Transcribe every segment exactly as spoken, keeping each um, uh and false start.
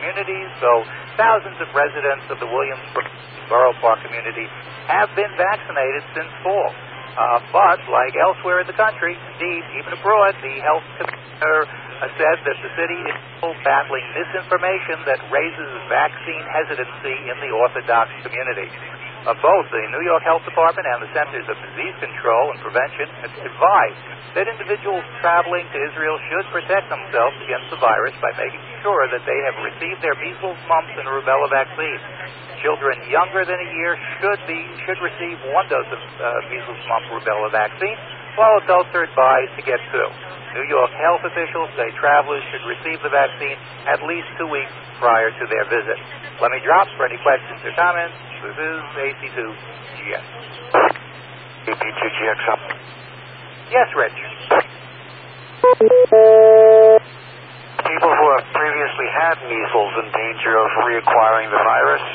communities. So thousands of residents of the Williamsburg Borough Park community have been vaccinated since fall. Uh, but, like elsewhere in the country, indeed, even abroad, the health commissioner uh, said that the city is still battling misinformation that raises vaccine hesitancy in the Orthodox community. Uh, both the New York Health Department and the Centers of Disease Control and Prevention advise that individuals traveling to Israel should protect themselves against the virus by making sure that they have received their measles, mumps, and rubella vaccine. Children younger than a year should be should receive one dose of uh, measles, mumps, rubella vaccine, while adults are advised to get two. New York health officials say travelers should receive the vaccine at least two weeks prior to their visit. Let me drop for any questions or comments. This is A C two G X. A C two G X up. Yes, Rich. People who have previously had measles in danger of reacquiring the virus?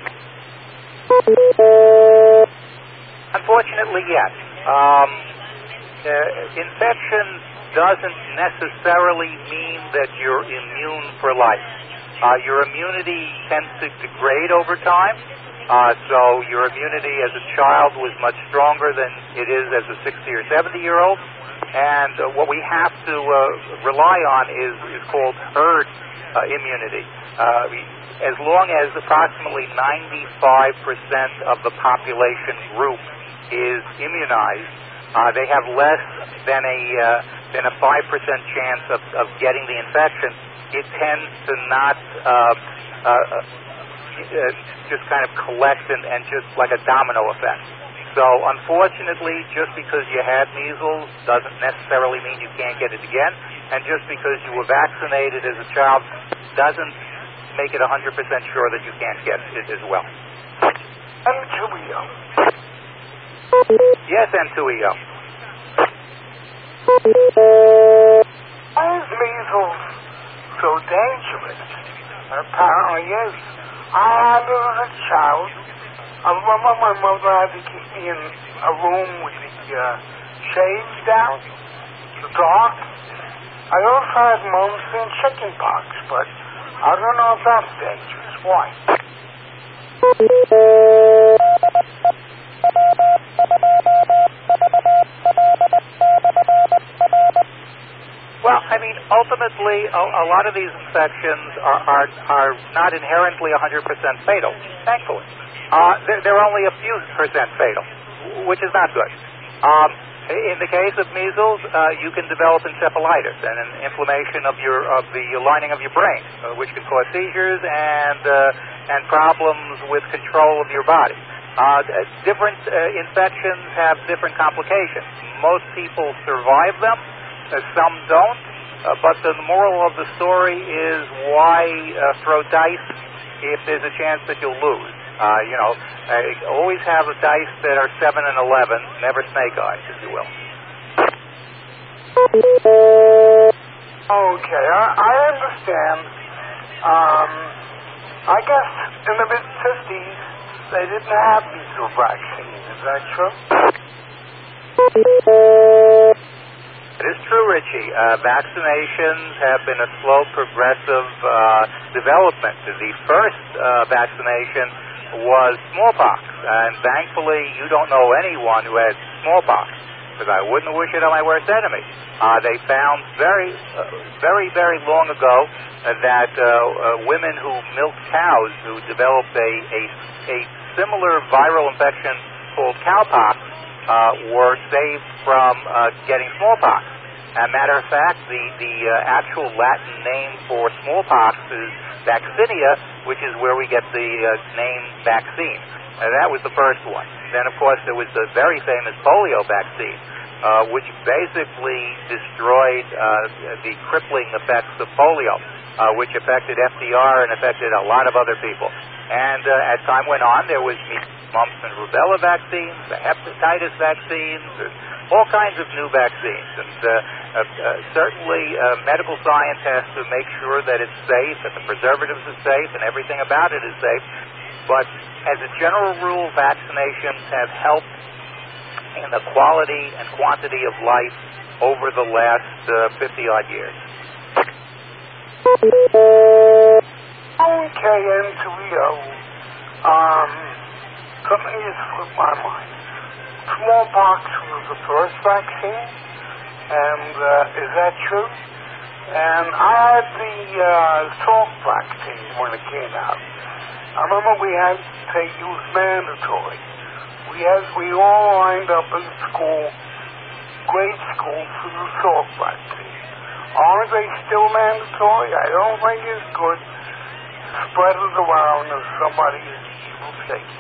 Unfortunately, yes. Um, uh, infection doesn't necessarily mean that you're immune for life. Uh, your immunity tends to degrade over time. Uh, so your immunity as a child was much stronger than it is as a sixty or seventy year old. And uh, what we have to uh, rely on is, is called herd uh, immunity. Uh, we, as long as approximately ninety-five percent of the population group is immunized, uh, they have less than a uh, than a five percent chance of, of getting the infection. It tends to not uh, uh, uh, just kind of collect and, and just like a domino effect. So unfortunately, just because you had measles doesn't necessarily mean you can't get it again, and just because you were vaccinated as a child doesn't make it one hundred percent sure that you can't get it as well. Antuio. Yes, Antuio. Why is measles so dangerous? Apparently is. I had it as a child. I remember my mother had to keep me in a room with the uh, shades down, the dark. I also had mumps and chicken pox, but I don't know if that's dangerous. Why? Well, I mean, ultimately, a, a lot of these infections are, are, are not inherently one hundred percent fatal, thankfully. Uh, they're, they're only a few percent fatal, which is not good. Um, in the case of measles, uh, you can develop encephalitis and an inflammation of your of the lining of your brain, uh, which can cause seizures and uh, and problems with control of your body. Uh, different uh, infections have different complications. Most people survive them, uh, some don't. Uh, but the moral of the story is why uh, throw dice if there's a chance that you'll lose. Uh, you know, uh, always have a dice that are seven and eleven, never snake eyes, if you will. Okay, I, I understand. Um, I guess in the mid-fifties, they didn't have measles vaccine. Is that true? It is true, Richie. Uh, vaccinations have been a slow, progressive uh, development. The first uh, vaccination was smallpox, and thankfully you don't know anyone who had smallpox, because I wouldn't wish it on my worst enemy. Uh, they found very, uh, very, very long ago uh, that uh, uh, women who milked cows who developed a, a, a similar viral infection called cowpox uh, were saved from uh, getting smallpox. As a matter of fact, the, the uh, actual Latin name for smallpox is vaccinia, which is where we get the uh, name vaccine. Uh, that was the first one. Then, of course, there was the very famous polio vaccine, uh, which basically destroyed uh, the crippling effects of polio, uh, which affected F D R and affected a lot of other people. And uh, as time went on, there was mumps and rubella vaccines, the hepatitis vaccines, all kinds of new vaccines. And uh, uh, uh, certainly uh, medical science has to make sure that it's safe, that the preservatives are safe, and everything about it is safe. But as a general rule, vaccinations have helped in the quality and quantity of life over the last uh, fifty-odd years. How K N two E O, um, something just slipped my mind. Smallpox was the first vaccine, and uh, is that true? And I had the uh, Salk vaccine when it came out. I remember we had to take, it was mandatory. We had, we all lined up in school, grade school, for the Salk vaccine. Aren't they still mandatory? I don't think it's good to spread it around if somebody is evil taking.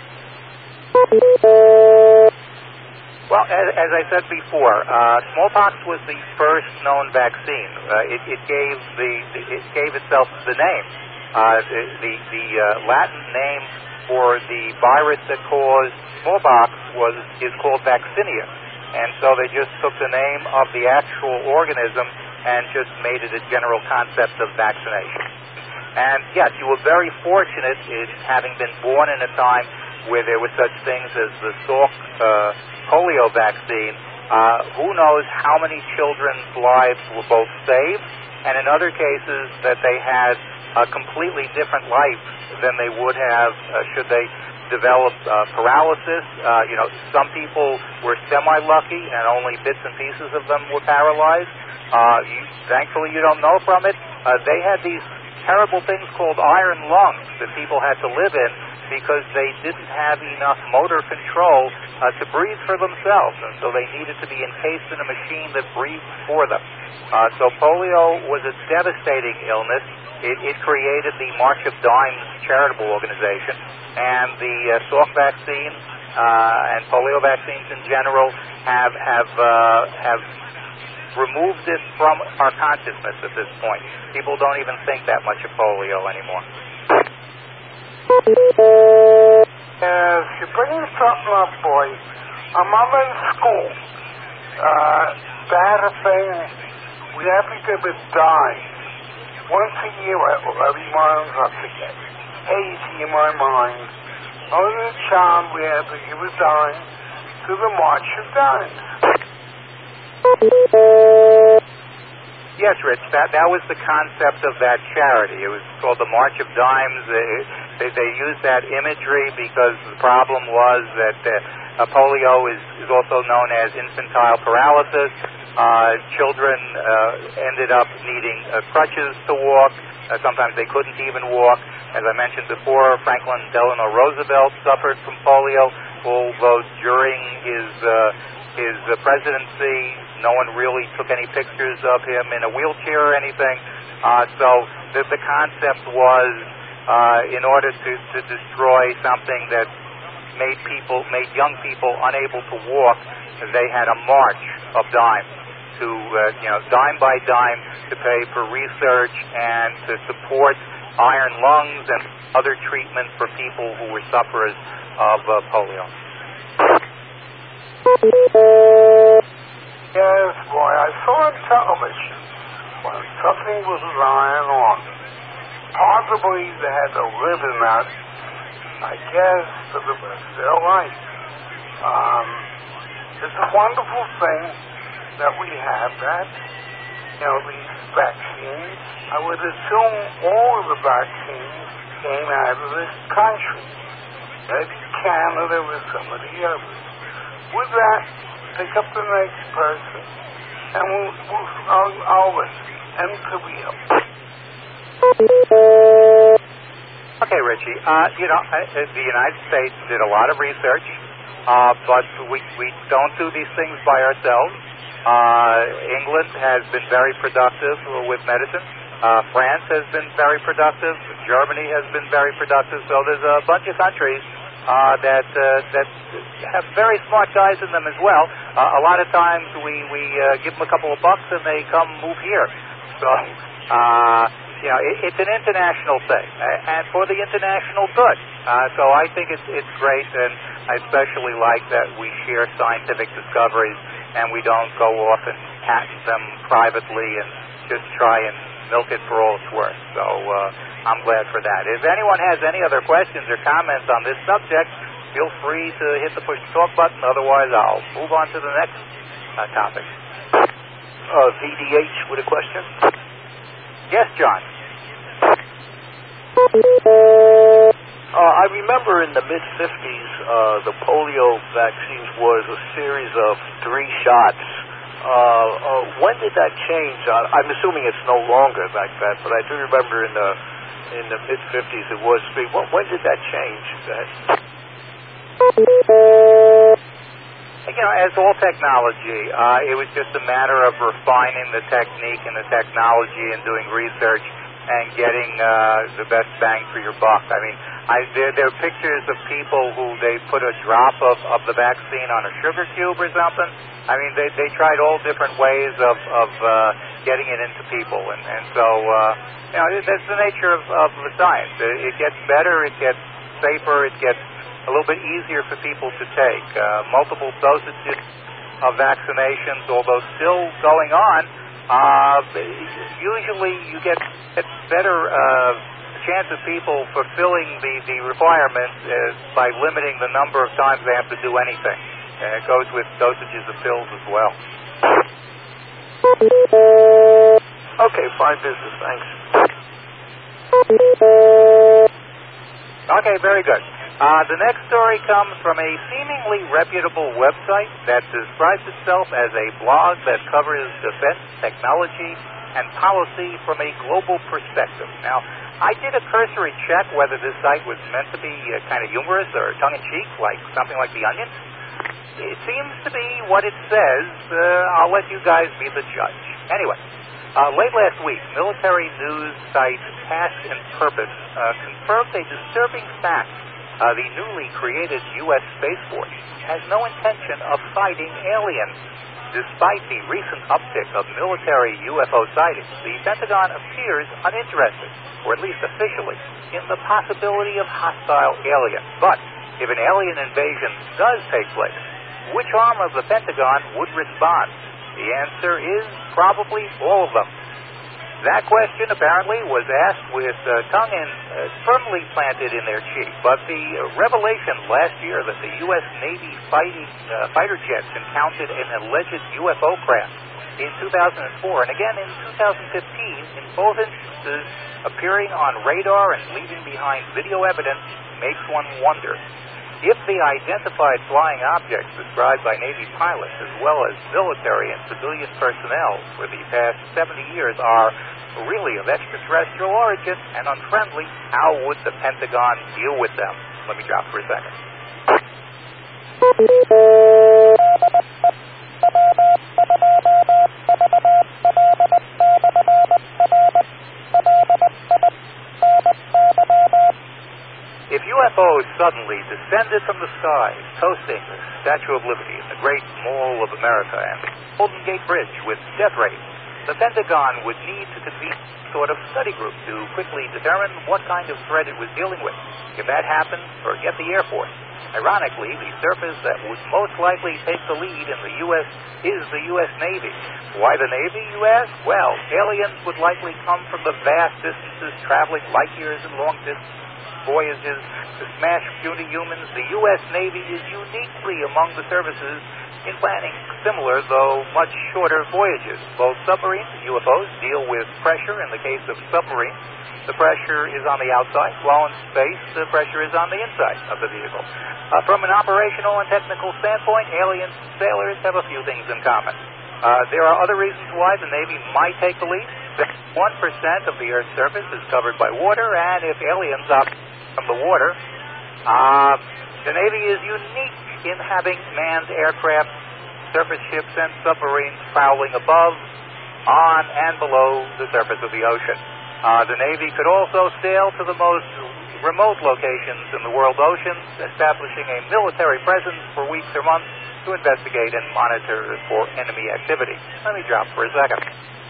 Well, as, as I said before, uh, smallpox was the first known vaccine. Uh, it, it gave the it gave itself the name. Uh, the the, the uh, Latin name for the virus that caused smallpox was is called vaccinia, and so they just took the name of the actual organism and just made it a general concept of vaccination. And yes, you were very fortunate in having been born in a time where there were such things as the Salk uh, polio vaccine. Uh, who knows how many children's lives were both saved, and in other cases that they had a completely different life than they would have uh, should they develop uh, paralysis. Uh, you know, some people were semi-lucky and only bits and pieces of them were paralyzed. Uh, you, thankfully, you don't know from it. Uh, they had these terrible things called iron lungs that people had to live in because they didn't have enough motor control uh, to breathe for themselves, and so they needed to be encased in a machine that breathed for them. Uh, so polio was a devastating illness. It, it created the March of Dimes charitable organization, and the uh, Salk vaccine uh, and polio vaccines in general have have uh, have removed it from our consciousness at this point. People don't even think that much of polio anymore. Yes, you're bringing something up, boy. I'm up in school. Uh, they had a thing, we have to give it dyes. Once a year, every month, I forget. Hazy in my mind. As a child, we had to give a dime to the March of Dimes. Yes, Rich, that that was the concept of that charity. It was called the March of Dimes. It, they, they used that imagery because the problem was that uh, polio is, is also known as infantile paralysis. Uh, children uh, ended up needing uh, crutches to walk. Uh, sometimes they couldn't even walk. As I mentioned before, Franklin Delano Roosevelt suffered from polio, although during his uh, his uh, presidency, no one really took any pictures of him in a wheelchair or anything. Uh, so the, the concept was, uh, in order to, to destroy something that made people, made young people unable to walk, they had a march of dimes to, uh, you know, dime by dime to pay for research and to support iron lungs and other treatment for people who were sufferers of uh, polio. Yes, boy, I saw on television when something was lying on. Possibly they had to live in that, I guess, for the rest of their life. Um, it's a wonderful thing that we have that, you know, these vaccines. I would assume all of the vaccines came out of this country. Maybe Canada or some of the others. With that, pick up the next person, and we'll, we'll, I'll, I'll listen. And to be up. Okay, Richie. Uh, you know, the United States did a lot of research, uh, but we, we don't do these things by ourselves. Uh, England has been very productive with medicine. Uh, France has been very productive. Germany has been very productive. So there's a bunch of countries Uh, that uh, that have very smart guys in them as well. Uh, a lot of times we we uh, give them a couple of bucks and they come move here. So uh, you know it, it's an international thing, and for the international good. Uh, so I think it's it's great, and I especially like that we share scientific discoveries and we don't go off and patent them privately and just try and milk it for all it's worth. So. Uh, I'm glad for that. If anyone has any other questions or comments on this subject, feel free to hit the push to talk button. Otherwise, I'll move on to the next uh, topic. Uh, V D H with a question? Yes, John. Uh, I remember in the mid fifties, uh, the polio vaccines was a series of three shots. Uh, uh, when did that change? Uh, I'm assuming it's no longer like that, but I do remember in the in the mid fifties it was three. When, when did that change? That... You know, as all technology, uh, it was just a matter of refining the technique and the technology and doing research and getting uh, the best bang for your buck. I mean, I, there, there are pictures of people who they put a drop of, of the vaccine on a sugar cube or something. I mean, they, they tried all different ways of, of uh, getting it into people. And, and so, uh, you know, that's the nature of, of the science. It, it gets better, it gets safer, it gets a little bit easier for people to take. Uh, multiple dosages of vaccinations, although still going on, uh, usually you get, get better uh, chance of people fulfilling the, the requirements uh, by limiting the number of times they have to do anything. And it goes with dosages of pills as well. Okay, fine business, thanks. Okay, very good. Uh, the next story comes from a seemingly reputable website that describes itself as a blog that covers defense, technology, and policy from a global perspective. Now, I did a cursory check whether this site was meant to be uh, kind of humorous or tongue-in-cheek, like something like The Onion. It seems to be what it says. Uh, I'll let you guys be the judge. Anyway, uh, late last week, military news site Task and Purpose uh, confirmed a disturbing fact. Uh, the newly created U S Space Force has no intention of fighting aliens. Despite the recent uptick of military U F O sightings, the Pentagon appears uninterested, or at least officially, in the possibility of hostile aliens. But if an alien invasion does take place, which arm of the Pentagon would respond? The answer is probably all of them. That question apparently was asked with uh, tongue and uh, firmly planted in their cheek. But the uh, revelation last year that the U S Navy fighting uh, fighter jets encountered an alleged U F O craft in two thousand four and again in two thousand fifteen, in both instances appearing on radar and leaving behind video evidence, makes one wonder if the identified flying objects described by Navy pilots as well as military and civilian personnel for the past seventy years are really of extraterrestrial origin and unfriendly, how would the Pentagon deal with them? Let me drop for a second. If U F Os suddenly descended from the skies, toasting the Statue of Liberty and the Great Mall of America and the Golden Gate Bridge with death rays, the Pentagon would need to convene a sort of study group to quickly determine what kind of threat it was dealing with. If that happened, forget the Air Force. Ironically, the surface that would most likely take the lead in the U S is the U S Navy. Why the Navy, you ask? Well, aliens would likely come from the vast distances, traveling light years and long distance voyages to smash puny humans. The U S Navy is uniquely among the services in planning similar, though much shorter voyages. Both submarines and U F Os deal with pressure. In the case of submarines, the pressure is on the outside, while in space, the pressure is on the inside of the vehicle. Uh, from an operational and technical standpoint, aliens and sailors have a few things in common. Uh, there are other reasons why the Navy might take the lead. one percent of the Earth's surface is covered by water, and if aliens operate from the water, uh, the Navy is unique in having manned aircraft, surface ships, and submarines prowling above, on, and below the surface of the ocean. Uh, the Navy could also sail to the most remote locations in the world oceans, establishing a military presence for weeks or months to investigate and monitor for enemy activity. Let me drop for a second.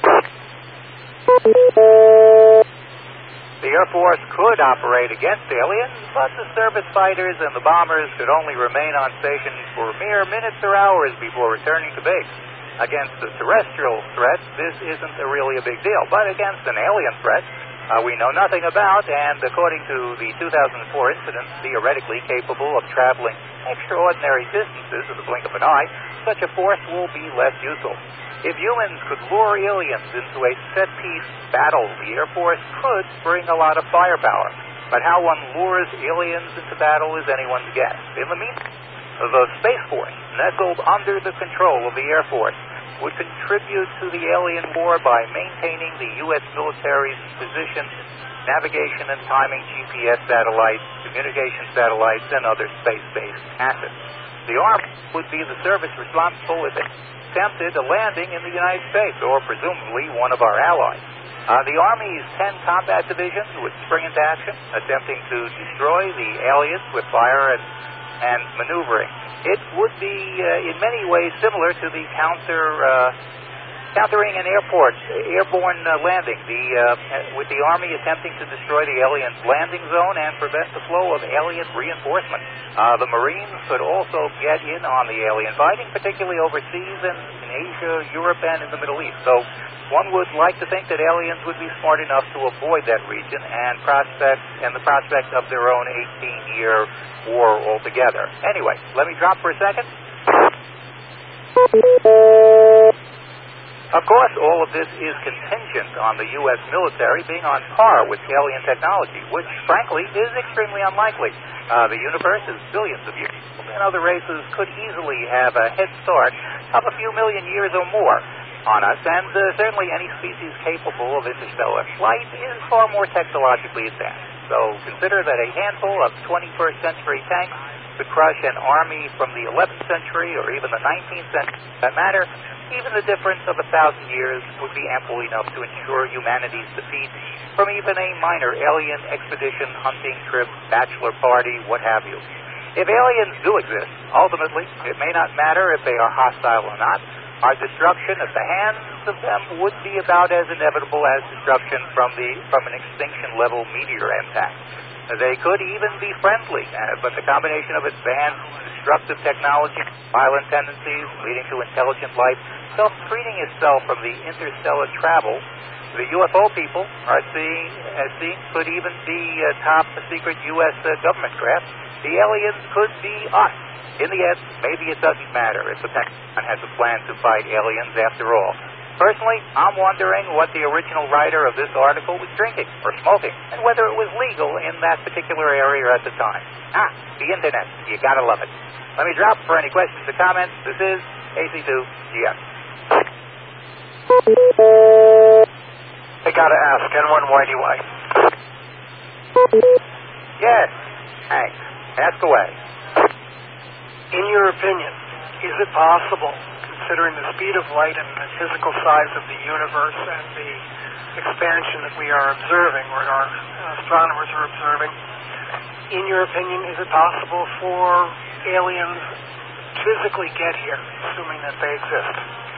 The Air Force could operate against aliens, but the surface fighters and the bombers could only remain on station for mere minutes or hours before returning to base. Against the terrestrial threat, this isn't a really a big deal, but against an alien threat, uh, we know nothing about, and according to the two thousand four incident, theoretically capable of traveling extraordinary distances in the blink of an eye, such a force will be less useful. If humans could lure aliens into a set-piece battle, the Air Force could bring a lot of firepower. But how one lures aliens into battle is anyone's guess. In the meantime, the Space Force, nestled under the control of the Air Force, would contribute to the alien war by maintaining the U S military's position, navigation and timing G P S satellites, communication satellites, and other space-based assets. The Army would be the service responsible if it attempted a landing in the United States, or presumably one of our allies. Uh, the Army's ten combat divisions would spring into action, attempting to destroy the aliens with fire and, and maneuvering. It would be, uh, in many ways, similar to the counter uh, countering an airport, airborne uh, landing, the, uh, with the Army attempting to destroy the aliens' landing zone and prevent the flow of alien reinforcements. Uh, the Marines could also get in on the alien fighting, particularly overseas and in Asia, Europe, and in the Middle East. So one would like to think that aliens would be smart enough to avoid that region and prospect and the prospect of their own eighteen-year war altogether. Anyway, let me drop for a second. Of course, all of this is contingent on the U S military being on par with alien technology, which, frankly, is extremely unlikely. Uh, the universe is billions of years old, and other races could easily have a head start of a few million years or more on us, and uh, certainly any species capable of interstellar flight is far more technologically advanced. So consider that a handful of twenty-first century tanks could crush an army from the eleventh century or even the nineteenth century. For that matter, even the difference of a thousand years would be ample enough to ensure humanity's defeat from even a minor alien expedition, hunting trip, bachelor party, what have you. If aliens do exist, ultimately, it may not matter if they are hostile or not. Our destruction at the hands of them would be about as inevitable as destruction from the from an extinction-level meteor impact. They could even be friendly, uh, but the combination of advanced destructive technology, violent tendencies leading to intelligent life, self-screening itself from the interstellar travel, the U F O people are seeing, uh, seeing could even be uh, top-secret U S uh, government craft. The aliens could be us. In the end, maybe it doesn't matter if the Pentagon has a plan to fight aliens after all. Personally, I'm wondering what the original writer of this article was drinking or smoking, and whether it was legal in that particular area at the time. Ah, the internet. You gotta love it. Let me drop for any questions or comments. This is A C two G S. I gotta ask, N one Y D Y. Yes, thanks. Ask away. In your opinion, is it possible, considering the speed of light and the physical size of the universe and the expansion that we are observing, or our astronomers are observing, in your opinion, is it possible for aliens to physically get here, assuming that they exist?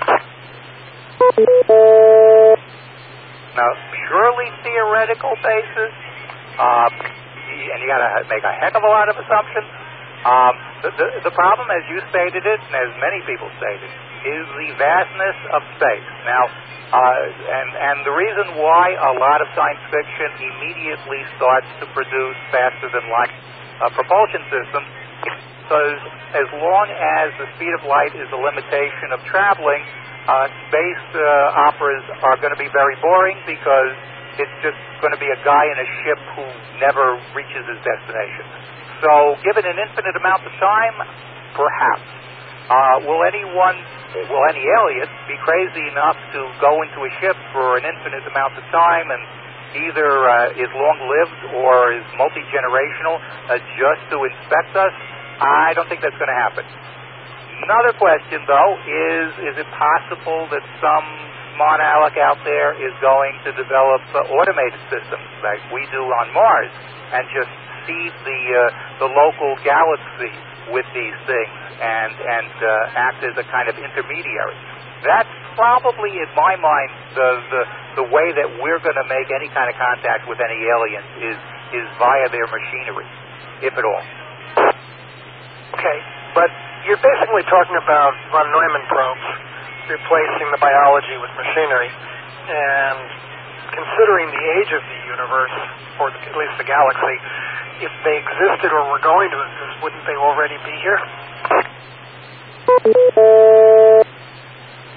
Now, purely theoretical basis, uh, and you gotta make a heck of a lot of assumptions. Um, the, the, the problem, as you stated it, and as many people stated, is the vastness of space. Now, uh, and, and the reason why a lot of science fiction immediately starts to produce faster-than-light uh, propulsion systems is because as long as the speed of light is a limitation of traveling, uh, space uh, operas are going to be very boring because it's just going to be a guy in a ship who never reaches his destination. So, given an infinite amount of time, perhaps. Uh, will anyone, will any alien be crazy enough to go into a ship for an infinite amount of time and either uh, is long-lived or is multi-generational uh, just to inspect us? I don't think that's going to happen. Another question, though, is, is it possible that some smart aleck out there is going to develop uh, automated systems like we do on Mars and just feed the uh, the local galaxy with these things and and uh, act as a kind of intermediary? That's probably, in my mind, the the, the way that we're going to make any kind of contact with any aliens is is via their machinery, if at all. Okay, but you're basically talking about von Neumann probes replacing the biology with machinery, and considering the age of the universe, or at least the galaxy, if they existed or were going to exist, wouldn't they already be here?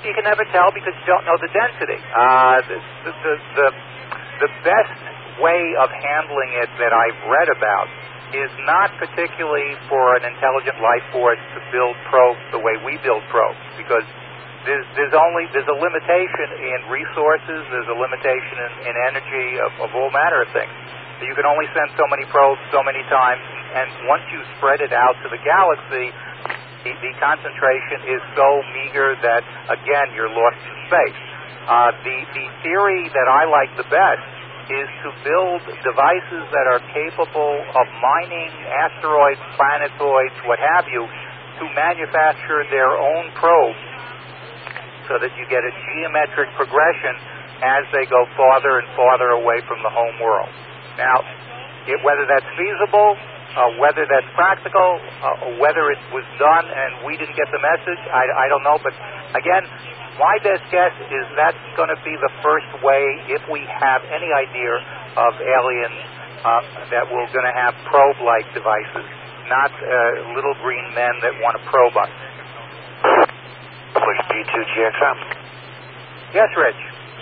you can never tell because you don't know the density. Uh, the, the, the, the best way of handling it that I've read about is not particularly for an intelligent life force to build probes the way we build probes, because there's, there's only there's a limitation in resources, there's a limitation in, in energy of, of all manner of things. You can only send so many probes so many times, and once you spread it out to the galaxy, the, the concentration is so meager that, again, you're lost in space. Uh, the, the theory that I like the best is to build devices that are capable of mining asteroids, planetoids, what have you, to manufacture their own probes so that you get a geometric progression as they go farther and farther away from the home world. Now, it, whether that's feasible, uh, whether that's practical, uh, whether it was done and we didn't get the message, I, I don't know, but again, my best guess is that's going to be the first way, if we have any idea of aliens, uh, that we're going to have probe-like devices, not uh, little green men that want to probe us. Push B two G X M. Yes, Rich.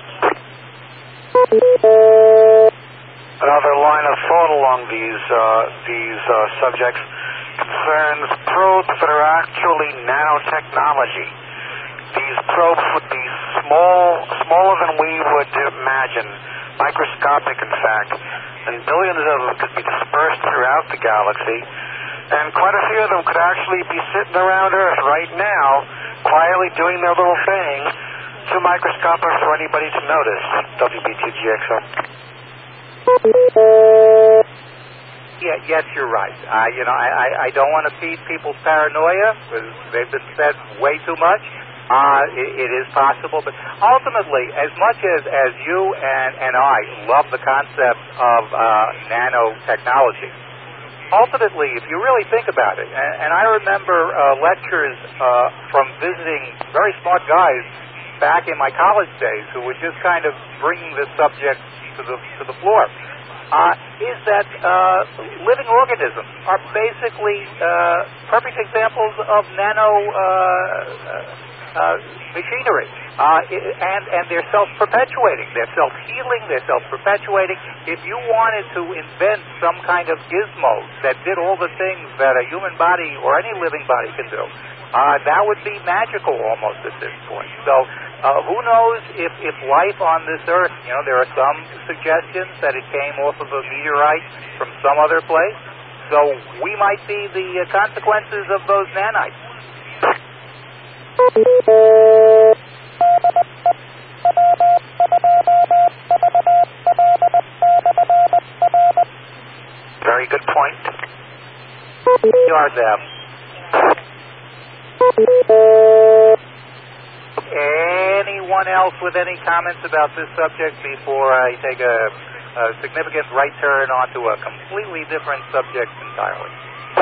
Another line of thought along these uh, these uh, subjects concerns probes that are actually nanotechnology. These probes would be small, smaller than we would imagine, microscopic in fact, and billions of them could be dispersed throughout the galaxy, and quite a few of them could actually be sitting around Earth right now, quietly doing their little thing, too microscopic for anybody to notice. W B two G X M. Yeah, yes, you're right. Uh, you know, I, I, I don't want to feed people's paranoia, because they've been fed way too much. Uh, it, it is possible, but ultimately, as much as, as you and, and I love the concept of uh, nanotechnology, ultimately, if you really think about it, and, and I remember uh, lectures uh, from visiting very smart guys back in my college days who were just kind of bringing this subject to the, to the floor, uh, is that uh, living organisms are basically uh, perfect examples of nano uh, Uh, machinery, uh, and, and they're self-perpetuating, they're self-healing, they're self-perpetuating. If you wanted to invent some kind of gizmo that did all the things that a human body or any living body can do, uh, that would be magical almost at this point. So uh, who knows if, if life on this Earth, you know, there are some suggestions that it came off of a meteorite from some other place, so we might see the uh, consequences of those nanites. Very good point. You are them. Anyone else with any comments about this subject before I take a, a significant right turn onto a completely different subject entirely?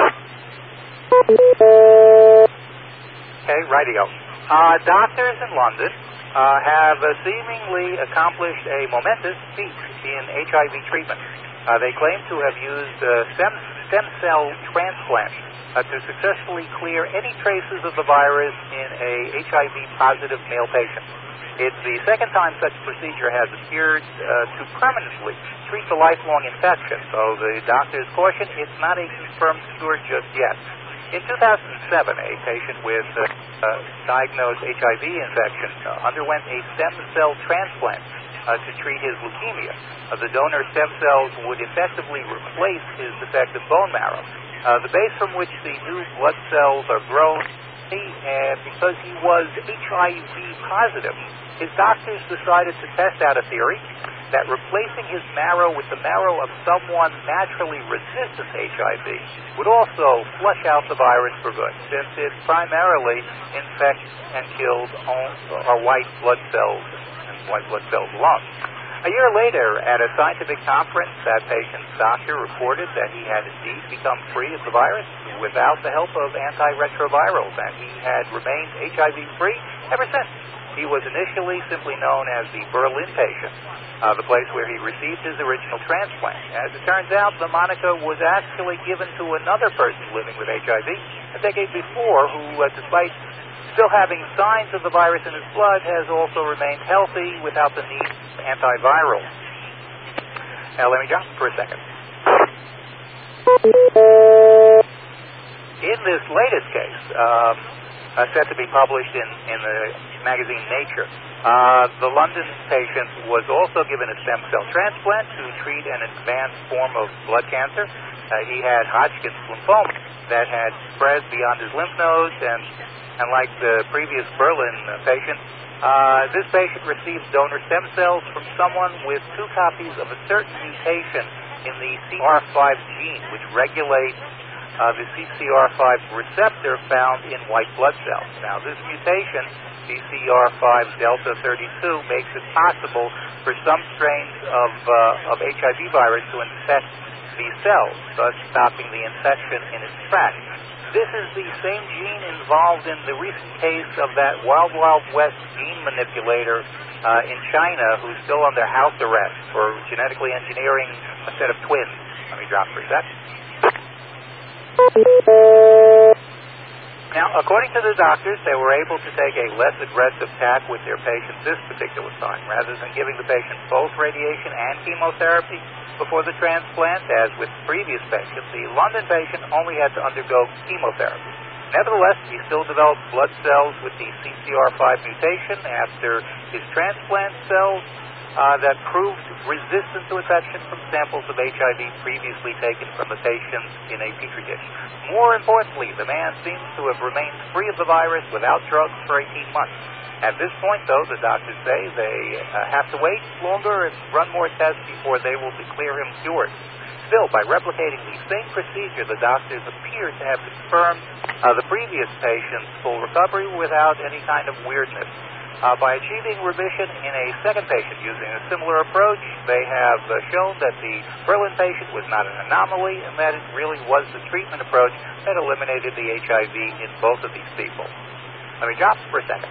Okay, rightio. Uh, doctors in London uh, have uh, seemingly accomplished a momentous feat in H I V treatment. Uh, they claim to have used uh, stem, stem cell transplant uh, to successfully clear any traces of the virus in a H I V-positive male patient. It's the second time such a procedure has appeared uh, to permanently treat the lifelong infection, so the doctors caution it's not a confirmed cure just yet. In two thousand seven, a patient with uh, uh, diagnosed H I V infection uh, underwent a stem cell transplant uh, to treat his leukemia. Uh, the donor stem cells would effectively replace his defective bone marrow, uh, the base from which the new blood cells are grown. And because he was H I V positive, his doctors decided to test out a theory that replacing his marrow with the marrow of someone naturally resistant to H I V would also flush out the virus for good, since it primarily infects and kills our white blood cells and white blood cells alone. A year later, at a scientific conference, that patient's doctor reported that he had indeed become free of the virus without the help of antiretrovirals, and he had remained H I V-free ever since. He was initially simply known as the Berlin patient, uh, the place where he received his original transplant. As it turns out, the moniker was actually given to another person living with H I V a decade before who, uh, despite still having signs of the virus in his blood, has also remained healthy without the need for antiviral. Now, let me jump for a second. In this latest case, um, uh, set to be published in, in the magazine Nature, uh, the London patient was also given a stem cell transplant to treat an advanced form of blood cancer. Uh, he had Hodgkin's lymphoma that had spread beyond his lymph nodes, and, and like the previous Berlin uh, patient, uh, this patient received donor stem cells from someone with two copies of a certain mutation in the C R five gene, which regulates uh, the C C R five receptor found in white blood cells. Now, this mutation, C C R five delta thirty-two, makes it possible for some strains of, uh, of H I V virus to infect these cells, thus stopping the infection in its tracks. This is the same gene involved in the recent case of that Wild Wild West gene manipulator uh, in China who's still under house arrest for genetically engineering a set of twins. Let me drop for a sec. Now, according to the doctors, they were able to take a less aggressive tack with their patient this particular time. Rather than giving the patient both radiation and chemotherapy before the transplant, as with previous patients, the London patient only had to undergo chemotherapy. Nevertheless, he still developed blood cells with the C C R five mutation after his transplant cells uh, that proved resistant to infection from samples of H I V previously taken from the patient in a petri dish. More importantly, the man seems to have remained free of the virus without drugs for eighteen months. At this point, though, the doctors say they uh, have to wait longer and run more tests before they will declare him cured. Still, by replicating the same procedure, the doctors appear to have confirmed uh, the previous patient's full recovery without any kind of weirdness. Uh, by achieving remission in a second patient using a similar approach, they have uh, shown that the Berlin patient was not an anomaly and that it really was the treatment approach that eliminated the H I V in both of these people. Let me drop for a second.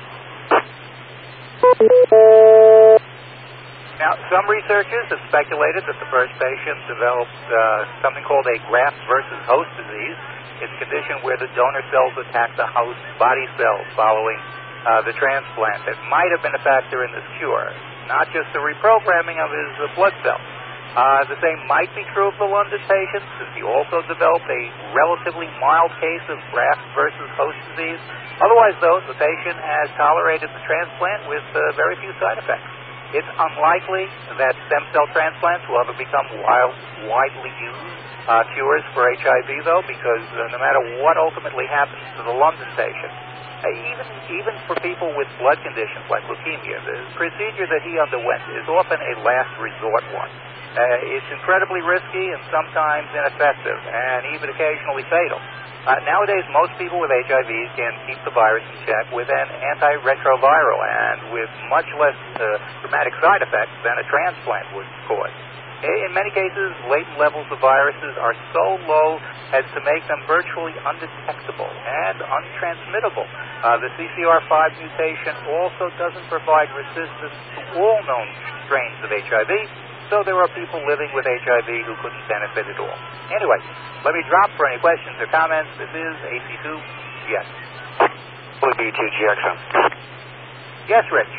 Now, some researchers have speculated that the first patient developed uh, something called a graft versus host disease. It's a condition where the donor cells attack the host body cells following uh, the transplant. That might have been a factor in this cure, not just the reprogramming of his uh, blood cells. Uh, the same might be true of the London patient, since he also developed a relatively mild case of graft versus host disease. Otherwise, though, the patient has tolerated the transplant with uh, very few side effects. It's unlikely that stem cell transplants will ever become wild, widely used uh, cures for H I V, though, because uh, no matter what ultimately happens to the London patient, uh, even even for people with blood conditions like leukemia, the procedure that he underwent is often a last resort one. Uh, it's incredibly risky and sometimes ineffective, and even occasionally fatal. Uh, nowadays, most people with H I V can keep the virus in check with an antiretroviral and with much less uh, dramatic side effects than a transplant would cause. In many cases, latent levels of viruses are so low as to make them virtually undetectable and untransmittable. Uh, the C C R five mutation also doesn't provide resistance to all known strains of H I V, so there are people living with H I V who couldn't benefit at all. Anyway, let me drop for any questions or comments. This is A C two G X. W B two G X M. Yes, Rich.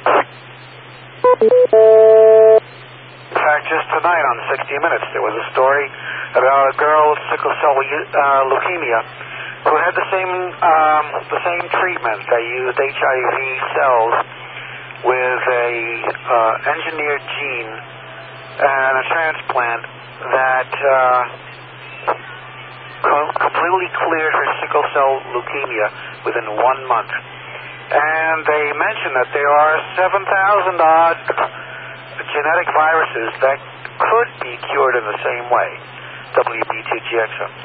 In fact, just tonight on sixty minutes, there was a story about a girl with sickle cell uh, leukemia who had the same um, the same treatment. They used H I V cells with a uh, engineered gene and a transplant that uh, co- completely cleared her sickle cell leukemia within one month. And they mentioned that there are seven thousand odd genetic viruses that could be cured in the same way. W B two G X M.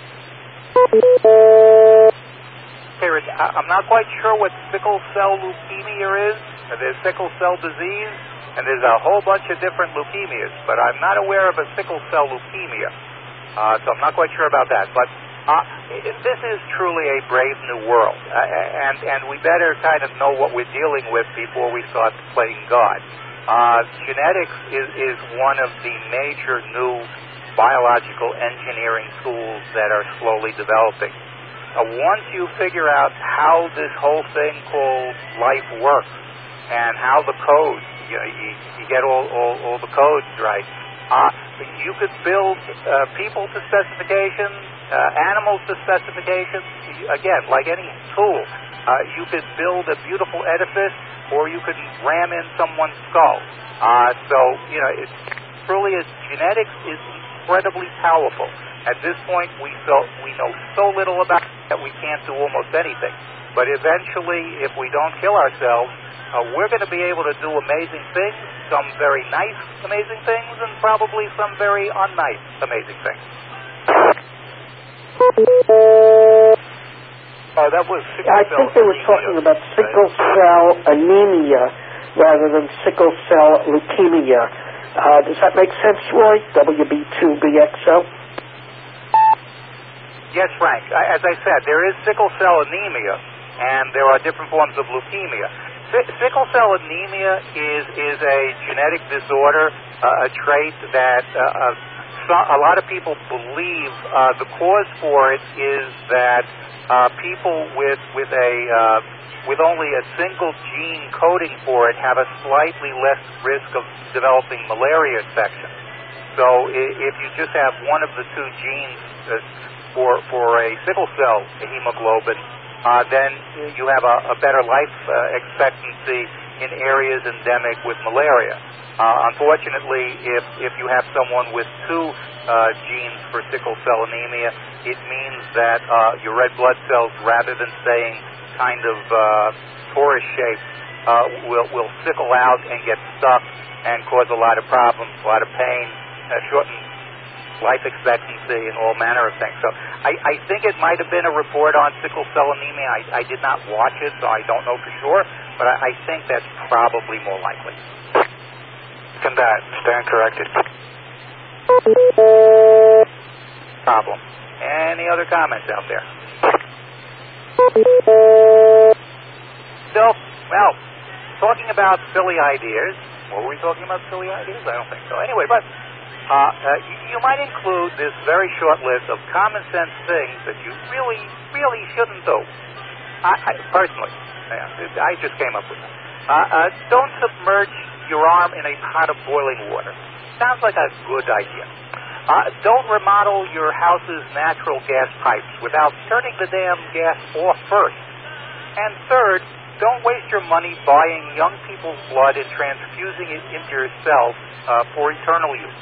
Okay, Rich, I- I'm not quite sure what sickle cell leukemia is. There's sickle cell disease, and there's a whole bunch of different leukemias, but I'm not aware of a sickle cell leukemia, uh, so I'm not quite sure about that. But uh, this is truly a brave new world, uh, and, and we better kind of know what we're dealing with before we start playing God. Uh, genetics is, is one of the major new biological engineering tools that are slowly developing. uh, once you figure out how this whole thing called life works and how the code, you know, you, you get all, all, all the codes right, uh, you could build uh, people to specifications, uh, animals to specifications. Again, like any tool, uh, you could build a beautiful edifice, or you could ram in someone's skull. Uh, so, you know, it's truly, is genetics is incredibly powerful. At this point, we so we know so little about it that we can't do almost anything. But eventually, if we don't kill ourselves, uh, we're going to be able to do amazing things, some very nice, amazing things, and probably some very unnice, amazing things. Uh, that was sickle I cell think they were anemia, talking about sickle right? cell anemia rather than sickle cell leukemia. Uh, does that make sense, Roy? W B two B X O? Yes, Frank. As I said, there is sickle cell anemia, and there are different forms of leukemia. S- sickle cell anemia is is a genetic disorder, uh, a trait that uh, uh, so, a lot of people believe uh, the cause for it is that uh, people with with a uh, with only a single gene coding for it have a slightly less risk of developing malaria infection. So i- if you just have one of the two genes uh, for for a sickle cell hemoglobin, uh, then you have a, a better life uh, expectancy in areas endemic with malaria. Uh, unfortunately, if if you have someone with two uh, genes for sickle cell anemia, it means that uh, your red blood cells, rather than staying kind of uh, torus shaped, uh, will will sickle out and get stuck and cause a lot of problems, a lot of pain, uh, shorten life expectancy, and all manner of things. So I, I think it might have been a report on sickle cell anemia. I, I did not watch it, so I don't know for sure, but I, I think that's probably more likely. Can that stand corrected? Problem. Any other comments out there? So, well, talking about silly ideas. What were we talking about, silly ideas? I don't think so. Anyway, but uh, uh, you, you might include this very short list of common sense things that you really, really shouldn't do. I, I personally, yeah, I just came up with them. Uh, uh, don't submerge your arm in a pot of boiling water. Sounds like a good idea. Uh, don't remodel your house's natural gas pipes without turning the damn gas off first. And third, don't waste your money buying young people's blood and transfusing it into yourself uh, for eternal use.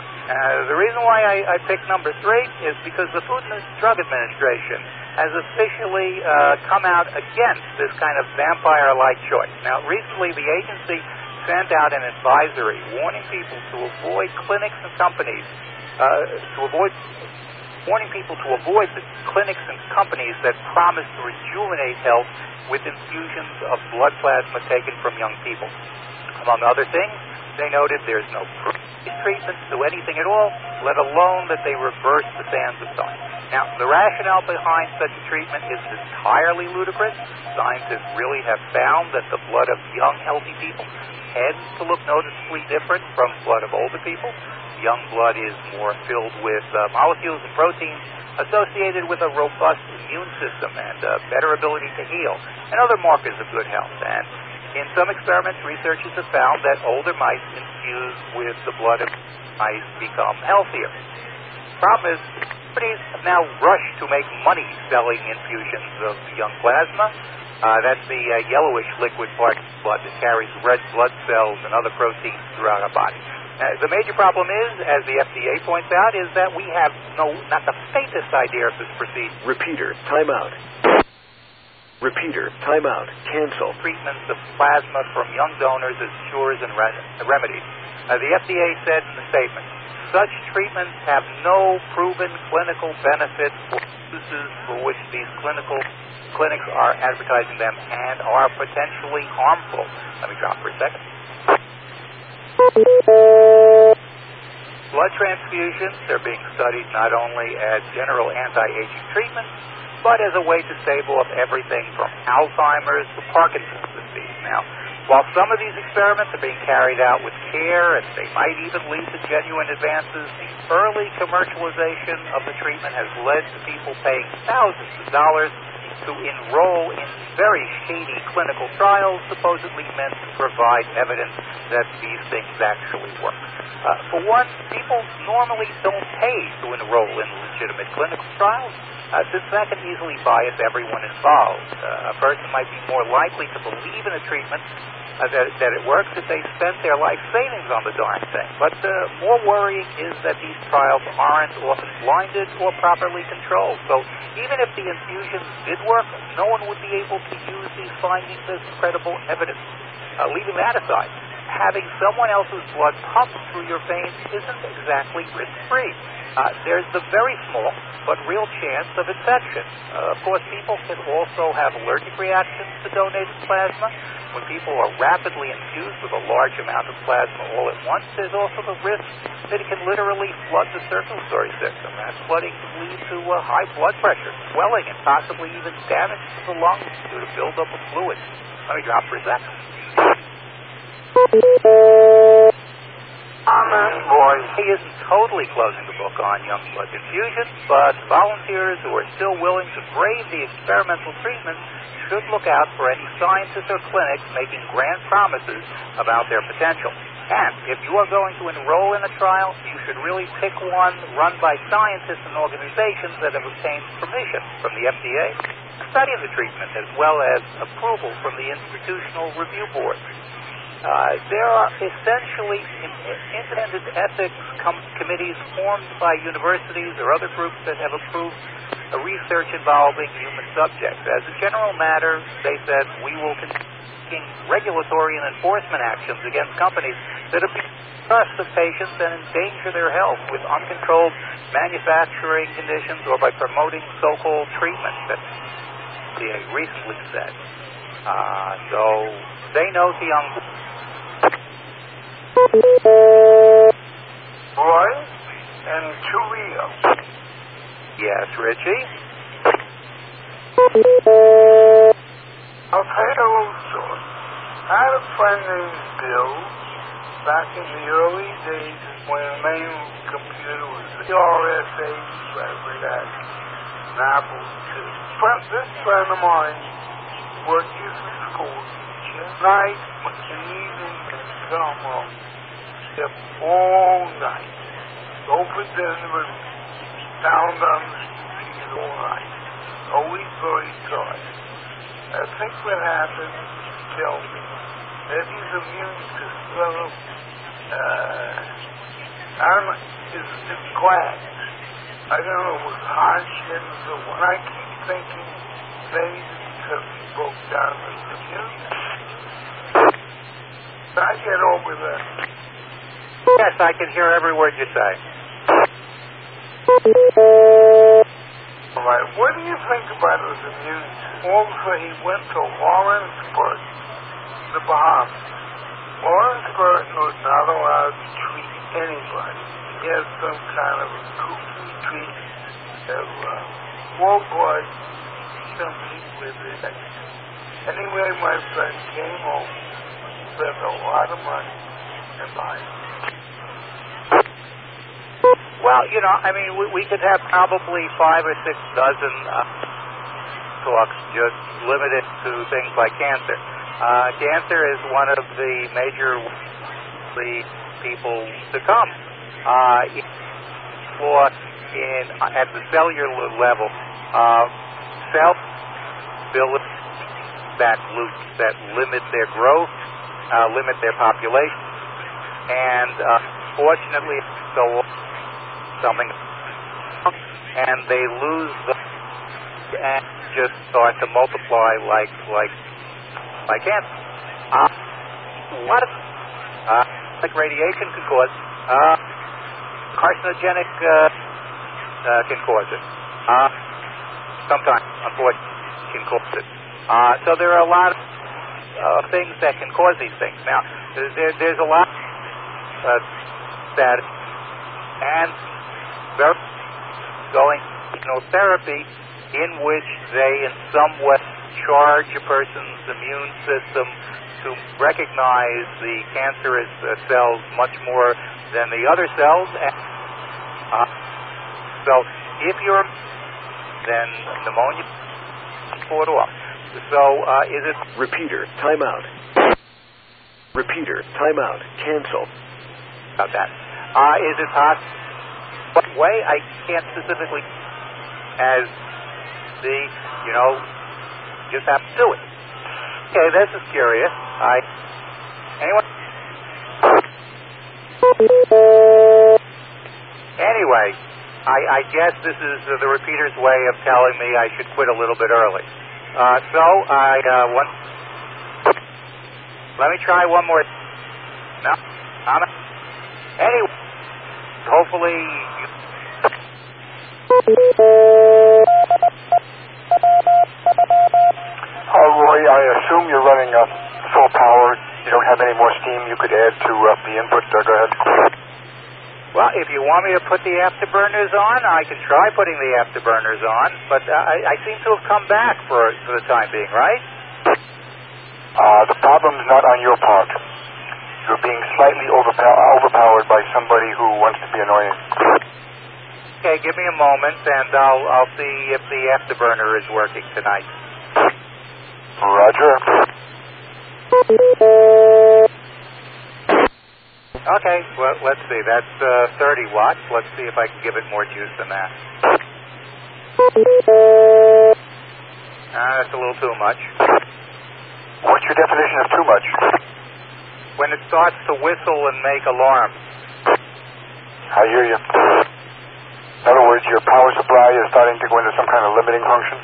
Uh, the reason why I, I picked number three is because the Food and Drug Administration has officially uh, come out against this kind of vampire-like choice. Now, recently the agency sent out an advisory warning people to avoid clinics and companies, uh, to avoid, warning people to avoid the clinics and companies that promise to rejuvenate health with infusions of blood plasma taken from young people. Among other things, they noted there's no treatment to anything at all, let alone that they reverse the sands of time. Now, the rationale behind such a treatment is entirely ludicrous. Scientists really have found that the blood of young, healthy people tends to look noticeably different from blood of older people. Young blood is more filled with uh, molecules and proteins associated with a robust immune system and uh, better ability to heal, and other markers of good health. And in some experiments, researchers have found that older mice infused with the blood of mice become healthier. Problem is, companies have now rushed to make money selling infusions of young plasma. Uh, that's the uh, yellowish liquid part of blood that carries red blood cells and other proteins throughout our body. Uh, the major problem is, as the F D A points out, is that we have no, not the faintest idea of this procedure. Repeater, timeout. Repeater, timeout, cancel. Treatments of plasma from young donors as cures and re- remedies. Uh, the F D A said in the statement, such treatments have no proven clinical benefit for uses for which these clinical clinics are advertising them and are potentially harmful. Let me drop for a second. Blood transfusions are being studied not only as general anti-aging treatments, but as a way to stave off everything from Alzheimer's to Parkinson's disease. Now, While some of these experiments are being carried out with care and they might even lead to genuine advances, the early commercialization of the treatment has led to people paying thousands of dollars to enroll in very shady clinical trials supposedly meant to provide evidence that these things actually work. Uh, for one, people normally don't pay to enroll in legitimate clinical trials, uh, since that can easily bias everyone involved. Uh, a person might be more likely to believe in a treatment uh, that, that it works if they spent their life savings on the darn thing. But uh, more worrying is that these trials aren't often blinded or properly controlled. So even if the infusions did work, no one would be able to use these findings as credible evidence. Uh, leaving that aside, having someone else's blood pumped through your veins isn't exactly risk-free. Uh, there's the very small but real chance of infection. Uh, of course, people can also have allergic reactions to donated plasma. When people are rapidly infused with a large amount of plasma all at once, there's also the risk that it can literally flood the circulatory system. That flooding can lead to uh, high blood pressure, swelling, and possibly even damage to the lungs due to buildup of fluid. Let me drop for a second. Amen, boy. He isn't totally closing the book on young blood infusion, but volunteers who are still willing to brave the experimental treatments should look out for any scientists or clinics making grand promises about their potential. And if you are going to enroll in a trial, you should really pick one run by scientists and organizations that have obtained permission from the F D A to study the treatment, as well as approval from the Institutional Review Board. Uh, there are essentially independent ethics com- committees formed by universities or other groups that have approved a research involving human subjects. As a general matter, they said, we will continue taking regulatory and enforcement actions against companies that abuse the trust of patients and endanger their health with uncontrolled manufacturing conditions or by promoting so-called treatments, that the F D A recently said. Uh, so say no to young Boy and Cheerio. Yes, Richie? I'll tell you a little story. I had a friend named Bill back in the early days when the main computer was the R S A, whatever that, an Apple two. But this friend of mine worked as a school teacher. Night, in the evening, and come home. Kept all night. Open dinner and down on the street all night. Always very tired. I think what happened, tell me, that his immune system, uh, I don't know, is, is glass. I don't know, it was Hodgkin's or what. I keep thinking maybe because he broke down his immune system. I get over that. Yes, I can hear every word you say. All right, what do you think about his immune system? Also, he went to Lawrenceburg, the Bahamas. Lawrenceburg was not allowed to treat anybody. He had some kind of a kooky treatment of uh, full blood, something with it. Anyway, my friend came home, spent a lot of money, and lied. Well, you know, I mean, we, we could have probably five or six dozen uh, talks just limited to things like cancer. Uh, cancer is one of the major the people succumb. Uh, for in at the cellular level, uh, cell ability that that limit their growth, uh, limit their population, and uh, fortunately, so. something, and they lose the and just start to multiply like like like cancer. Uh, what uh, like radiation can cause? Uh, carcinogenic uh, uh, can cause it. Uh, sometimes, unfortunately, can cause it. Uh, so there are a lot of uh, things that can cause these things. Now, there, there's a lot uh, that and very going chemotherapy in which they in some way charge a person's immune system to recognize the cancerous uh, cells much more than the other cells. And, uh, so if you're, then pneumonia, pull it off. So uh, is it... Repeater, timeout. Repeater, timeout. Cancel. About that. Uh, is it possible? What way? I can't specifically as the, you know, just have to do it. Okay, this is curious. I... Anyone? Anyway, I, I guess this is uh, the repeater's way of telling me I should quit a little bit early. Uh, so, I, uh, one... Let me try one more. No? I'm... Anyway, hopefully... Uh, Roy, I assume you're running uh, full power. You don't have any more steam you could add to uh, the input. Uh, go ahead. Well, if you want me to put the afterburners on, I can try putting the afterburners on, but uh, I, I seem to have come back for, for the time being, right? Uh, the problem's not on your part. You're being slightly overpow- overpowered by somebody who wants to be annoying. Okay, give me a moment, and I'll I'll see if the afterburner is working tonight. Roger. Okay, well, let's see. That's uh, thirty watts. Let's see if I can give it more juice than that. Uh, that's a little too much. What's your definition of too much? When it starts to whistle and make alarms. I hear you. In other words, your power supply is starting to go into some kind of limiting function?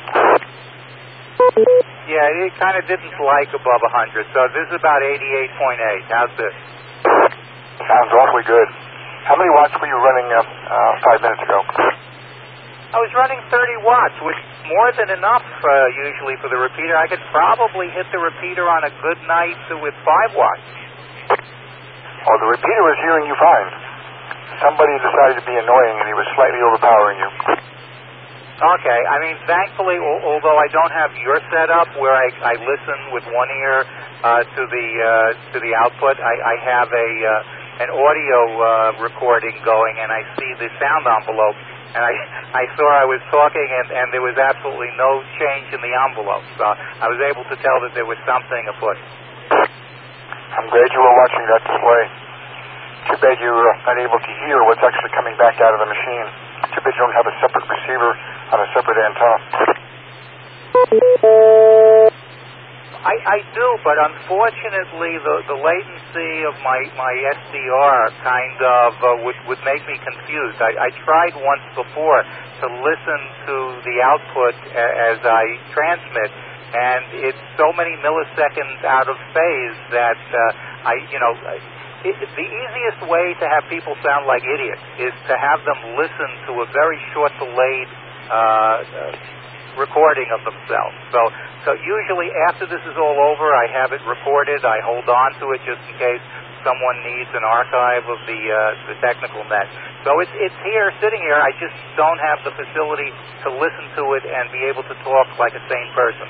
Yeah, it kind of didn't like above one hundred, so this is about eighty-eight point eight. How's this? Sounds awfully good. How many watts were you running uh, uh, five minutes ago? I was running thirty watts, which is more than enough uh, usually for the repeater. I could probably hit the repeater on a good night with five watts. Oh, the repeater was hearing you fine. Somebody decided to be annoying, and he was slightly overpowering you. Okay, I mean, thankfully, al- although I don't have your setup where I, I listen with one ear uh, to the uh, to the output, I, I have a uh, an audio uh, recording going, and I see the sound envelope, and I I saw I was talking, and, and there was absolutely no change in the envelope, so I was able to tell that there was something afoot. I'm glad you were watching that display. Too bad you're uh, not able to hear what's actually coming back out of the machine. Too bad you don't have a separate receiver on a separate antenna. I, I do, but unfortunately the, the latency of my, my S D R kind of uh, would, would make me confused. I, I tried once before to listen to the output a, as I transmit, and it's so many milliseconds out of phase that uh, I, you know, it, the easiest way to have people sound like idiots is to have them listen to a very short delayed uh, uh, recording of themselves. So, so usually after this is all over, I have it recorded. I hold on to it just in case someone needs an archive of the uh, the technical net. So it's it's here, sitting here. I just don't have the facility to listen to it and be able to talk like a sane person.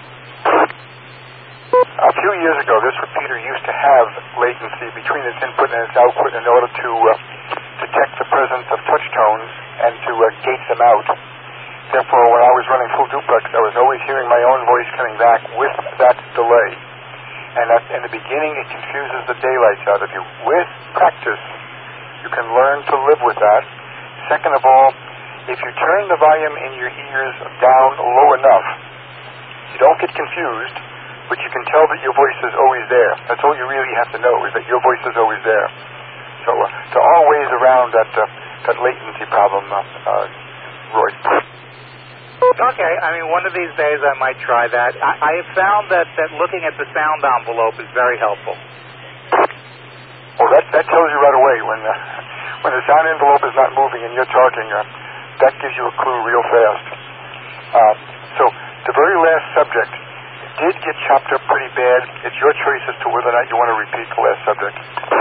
A few years ago, this repeater used to have latency between its input and its output in order to uh, detect the presence of touch tones and to uh, gate them out. Therefore, when I was running full duplex, I was always hearing my own voice coming back with that delay. And that, in the beginning, it confuses the daylights out of you. With practice, you can learn to live with that. Second of all, if you turn the volume in your ears down low enough, you don't get confused, but you can tell that your voice is always there. That's all you really have to know, is that your voice is always there. So uh, to all ways around that uh, that latency problem, uh, uh, Roy. Okay, I mean, one of these days I might try that. I, I have found that, that looking at the sound envelope is very helpful. Well, that, that tells you right away when uh, when the sound envelope is not moving and you're talking. Uh, that gives you a clue real fast. Uh, so the very last subject did get chopped up pretty bad. It's your choice as to whether or not you want to repeat the last subject.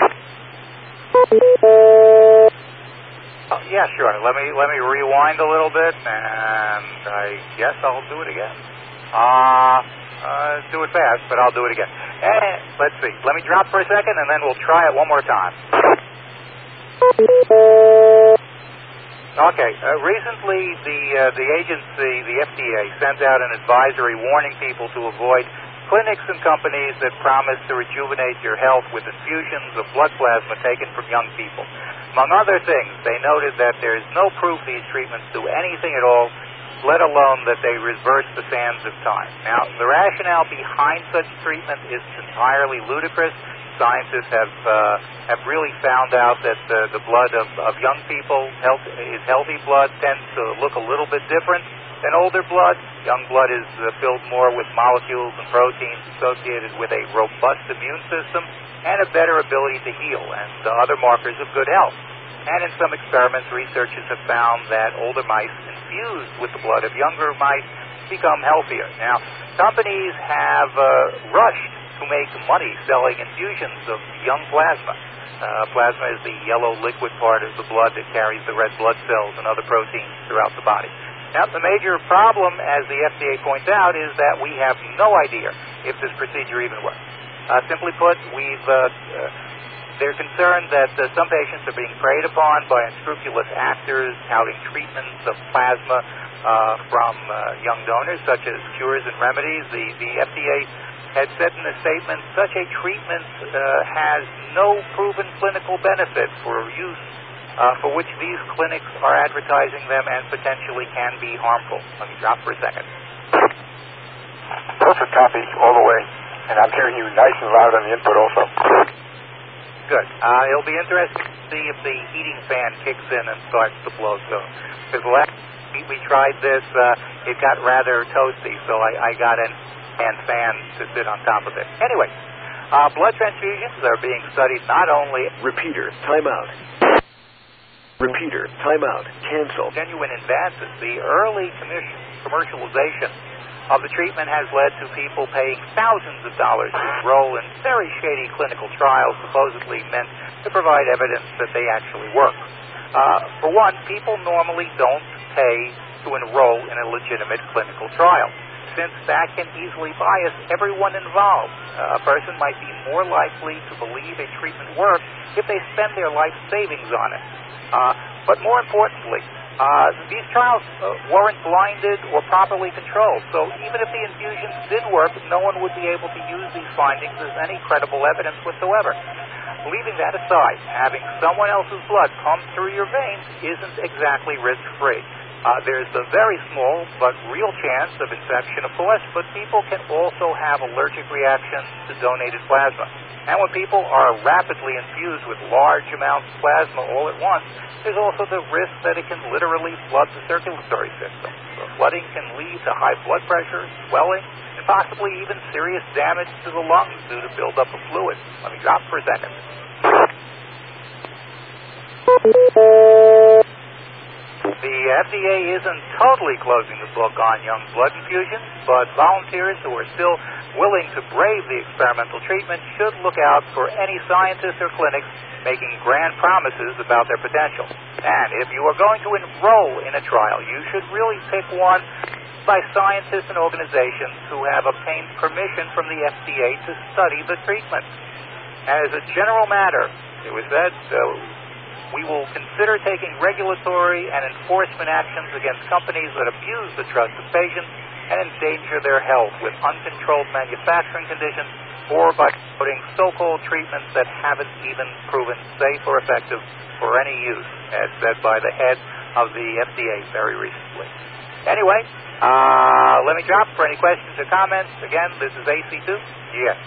Oh, yeah, sure. Let me let me rewind a little bit, and I guess I'll do it again. Uh, uh do it fast, but I'll do it again. And let's see. Let me drop for a second, and then we'll try it one more time. Okay. Uh, recently, the uh, the agency, the F D A, sent out an advisory warning people to avoid clinics and companies that promise to rejuvenate your health with infusions of blood plasma taken from young people. Among other things, they noted that there is no proof these treatments do anything at all, let alone that they reverse the sands of time. Now, the rationale behind such treatment is entirely ludicrous. Scientists have uh, have really found out that uh, the blood of, of young people health, is healthy blood, tends to look a little bit different than older blood. Young blood is uh, filled more with molecules and proteins associated with a robust immune system and a better ability to heal, and uh, other markers of good health. And in some experiments, researchers have found that older mice infused with the blood of younger mice become healthier. Now, companies have uh, rushed to make money selling infusions of young plasma. Uh, plasma is the yellow liquid part of the blood that carries the red blood cells and other proteins throughout the body. Now, the major problem, as the F D A points out, is that we have no idea if this procedure even works. Uh, simply put, we've uh, uh, they're concerned that uh, some patients are being preyed upon by unscrupulous actors touting treatments of plasma uh, from uh, young donors, such as cures and remedies. The, the F D A had said in a statement, such a treatment uh, has no proven clinical benefit for use uh, for which these clinics are advertising them and potentially can be harmful. Let me drop for a second. Perfect copy all the way. And I'm hearing you nice and loud on the input also. Good. Uh, it'll be interesting to see if the heating fan kicks in and starts to blow soon. Because last week we tried this, uh, it got rather toasty, so I, I got an and fan to sit on top of it. Anyway, uh, blood transfusions are being studied not only... Repeater, timeout. Repeater, timeout. Cancel. Genuine advances. The early commission, commercialization of the treatment has led to people paying thousands of dollars to enroll in very shady clinical trials supposedly meant to provide evidence that they actually work. Uh, for one, people normally don't pay to enroll in a legitimate clinical trial, since that can easily bias everyone involved. Uh, a person might be more likely to believe a treatment works if they spend their life savings on it. Uh, but more importantly, uh, these trials uh, weren't blinded or properly controlled, so even if the infusions did work, no one would be able to use these findings as any credible evidence whatsoever. Leaving that aside, having someone else's blood pump through your veins isn't exactly risk-free. Uh, there's a very small but real chance of infection, of course, but people can also have allergic reactions to donated plasma. And when people are rapidly infused with large amounts of plasma all at once, there's also the risk that it can literally flood the circulatory system. So flooding can lead to high blood pressure, swelling, and possibly even serious damage to the lungs due to buildup of fluid. Let me drop for a second. The F D A isn't totally closing the book on young blood infusions, but volunteers who are still willing to brave the experimental treatment should look out for any scientists or clinics making grand promises about their potential. And if you are going to enroll in a trial, you should really pick one by scientists and organizations who have obtained permission from the F D A to study the treatment. As a general matter, it was said, uh, we will consider taking regulatory and enforcement actions against companies that abuse the trust of patients and endanger their health with uncontrolled manufacturing conditions or by promoting so-called treatments that haven't even proven safe or effective for any use, as said by the head of the F D A very recently. Anyway, uh, let me drop for any questions or comments. Again, this is A C two. Yes.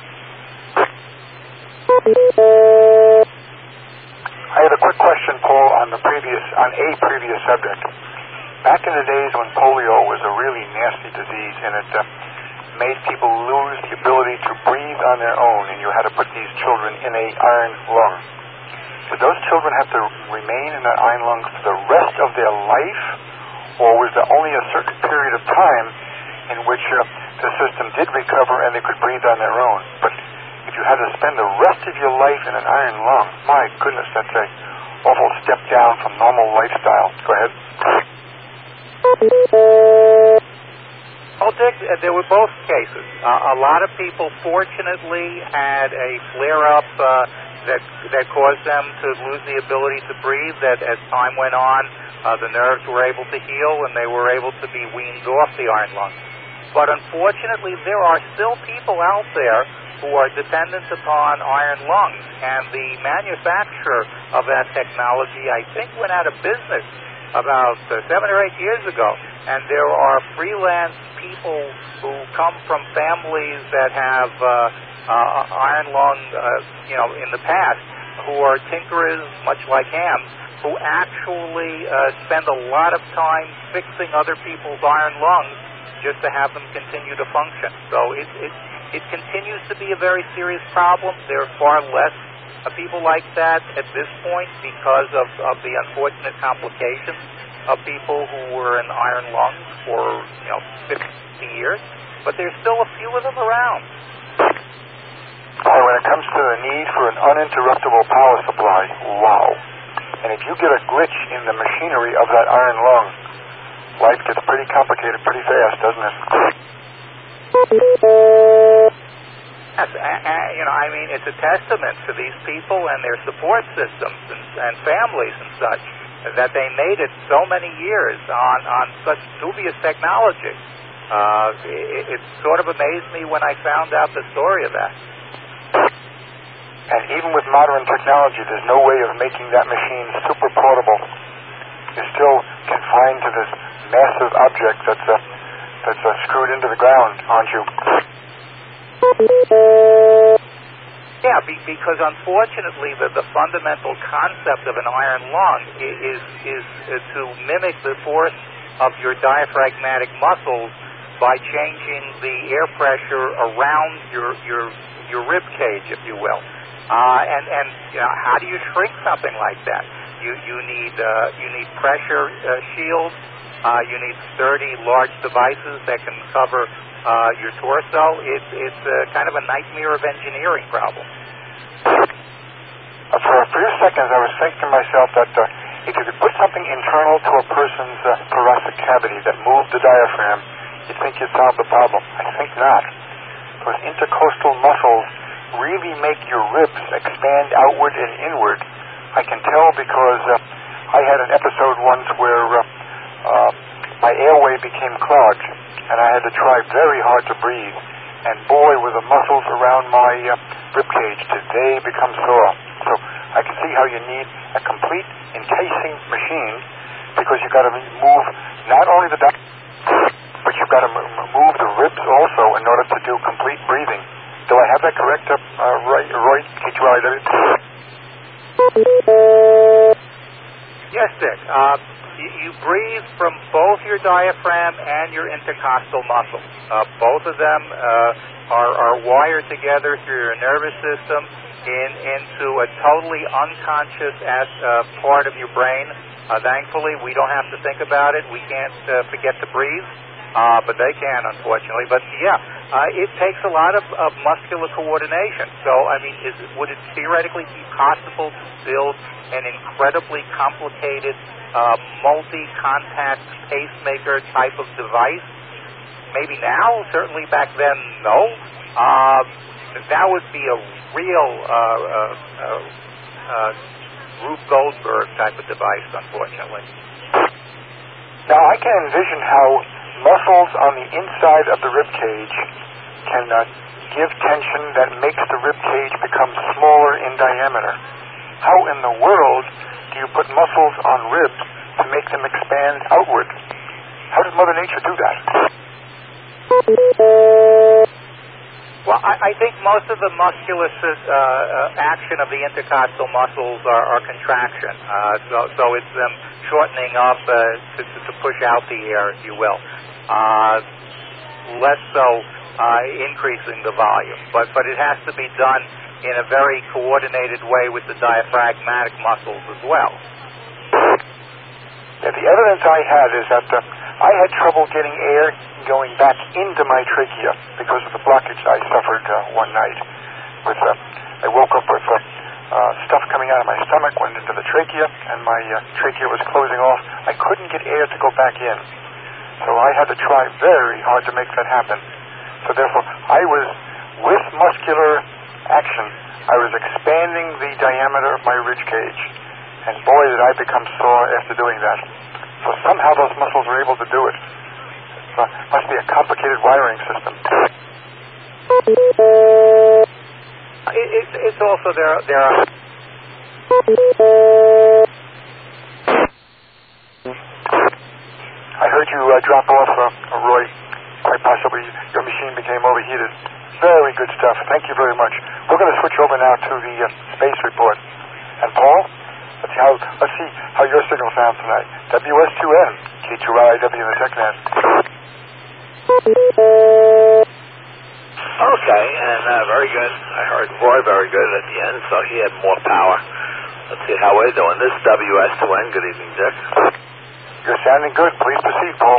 I had a quick question, Paul, on the previous, on a previous subject. Back in the days when polio was a really nasty disease and it uh, made people lose the ability to breathe on their own, and you had to put these children in a iron lung. Did those children have to remain in an iron lung for the rest of their life, or was there only a certain period of time in which uh, the system did recover and they could breathe on their own? But if you had to spend the rest of your life in an iron lung, my goodness, that's an awful step down from normal lifestyle. Go ahead. Well, Well, Dick, uh, there were both cases. Uh, a lot of people, fortunately, had a flare-up uh, that that caused them to lose the ability to breathe. That as time went on, uh, the nerves were able to heal, and they were able to be weaned off the iron lung. But unfortunately, there are still people out there who are dependent upon iron lungs, and the manufacturer of that technology, I think, went out of business about uh, seven or eight years ago. And there are freelance people who come from families that have uh, uh, iron lung, uh, you know, in the past, who are tinkerers, much like Ham, who actually uh, spend a lot of time fixing other people's iron lungs just to have them continue to function. So it, it, it continues to be a very serious problem. There are far less uh, people like that at this point because of, of the unfortunate complications of people who were in iron lungs for, you know, fifty years. But there's still a few of them around. Boy, when it comes to the need for an uninterruptible power supply, wow. And if you get a glitch in the machinery of that iron lung, life gets pretty complicated pretty fast, doesn't it? Yes, and, you know, I mean, it's a testament to these people and their support systems and, and families and such that they made it so many years on, on such dubious technology. Uh, it, it sort of amazed me when I found out the story of that. And even with modern technology, there's no way of making that machine super portable. You're still confined to this massive object that's uh, that's uh, screwed into the ground, aren't you? Yeah, be, because unfortunately, the, the fundamental concept of an iron lung is is uh, to mimic the force of your diaphragmatic muscles by changing the air pressure around your your your rib cage, if you will. Uh, and and you know, how do you shrink something like that? You you need uh, you need pressure uh, shields. Uh, you need sturdy, large devices that can cover uh, your torso. It's it's uh, kind of a nightmare of engineering problem. Uh, for a few seconds, I was thinking to myself that uh, if you could put something internal to a person's uh, thoracic cavity that moved the diaphragm, you'd think you'd solve the problem. I think not, because intercostal muscles really make your ribs expand outward and inward. I can tell because uh, I had an episode once where uh, uh, my airway became clogged, and I had to try very hard to breathe. And boy, were the muscles around my uh, rib cage did they become sore. So I can see how you need a complete encasing machine, because you've got to move not only the di- but you've got to m- move the ribs also in order to do complete breathing. Do I have that correct, uh, uh, Roy? Roy? Yes, Dick. Uh, you, you breathe from both your diaphragm and your intercostal muscles. Uh, both of them uh, are, are wired together through your nervous system in, into a totally unconscious as, uh, part of your brain. Uh, thankfully, we don't have to think about it. We can't uh, forget to breathe. Uh, but they can, unfortunately. But, yeah, uh, it takes a lot of, of muscular coordination. So, I mean, is, would it theoretically be possible to build an incredibly complicated uh, multi-contact pacemaker type of device? Maybe now. Certainly back then, no. Uh, that would be a real uh, uh, uh, uh, Rube Goldberg type of device, unfortunately. Now, I can envision how muscles on the inside of the rib cage can uh, give tension that makes the rib cage become smaller in diameter. How in the world do you put muscles on ribs to make them expand outward? How does Mother Nature do that? Well, I, I think most of the muscular uh, uh, action of the intercostal muscles are, are contraction. Uh, so, so it's them shortening up uh, to, to, to push out the air, if you will. Uh, less so uh, increasing the volume. But, but it has to be done in a very coordinated way with the diaphragmatic muscles as well. Yeah, the evidence I had is that uh, I had trouble getting air going back into my trachea because of the blockage I suffered uh, one night. With uh, I woke up with uh, uh, stuff coming out of my stomach, went into the trachea, and my uh, trachea was closing off. I couldn't get air to go back in. So I had to try very hard to make that happen. So therefore, I was, with muscular action, I was expanding the diameter of my rib cage. And boy, did I become sore after doing that. So somehow those muscles were able to do it. So it must be a complicated wiring system. It, it, it's also there. There are. I heard you uh, drop off, uh, Roy. Quite possibly your machine became overheated. Very good stuff. Thank you very much. We're going to switch over now to the uh, space report. And Paul, let's see how let's see how your signal sounds tonight. W S two N, K two L I W in the TechNet. Okay, and uh, very good. I heard Roy very good at the end, so he had more power. Let's see how we're doing. This is W S two N. Good evening, Dick. You're sounding good. Please proceed, Paul.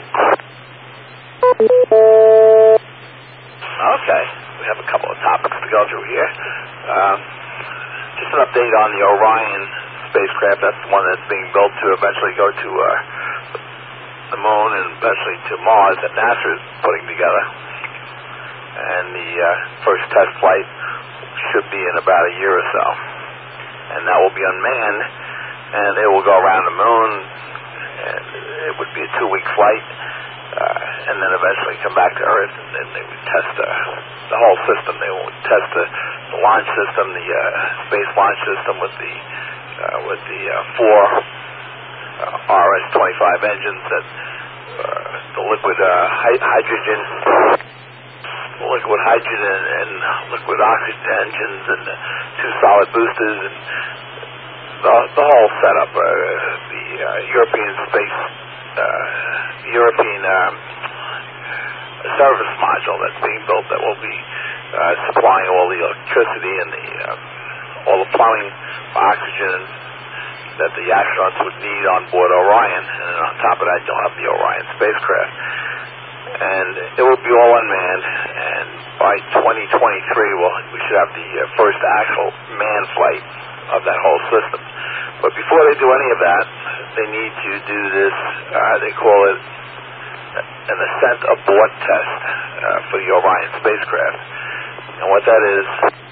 Okay, we have a couple of topics to go through here. Um, just an update on the Orion spacecraft. That's the one that's being built to eventually go to uh, the moon and eventually to Mars that NASA is putting together. And the uh, first test flight should be in about a year or so. And that will be unmanned, and they will go around the moon, and it would be a two-week flight, uh, and then eventually come back to Earth, and then they would test uh, the whole system. They would test the, the launch system, the uh, space launch system with the uh, with the uh, four uh, R S twenty-five engines, that uh, the liquid uh, hy- hydrogen. liquid hydrogen and liquid oxygen engines and the two solid boosters and the, the whole setup. Uh, the uh, European space, uh, European um, service module that's being built that will be uh, supplying all the electricity and the uh, all the plumbing, oxygen that the astronauts would need on board Orion. And then on top of that, you'll have the Orion spacecraft. And it will be all unmanned, and by twenty twenty-three, well, we should have the uh, first actual manned flight of that whole system. But before they do any of that, they need to do this, uh, they call it an ascent abort test uh, for the Orion spacecraft. And what that is,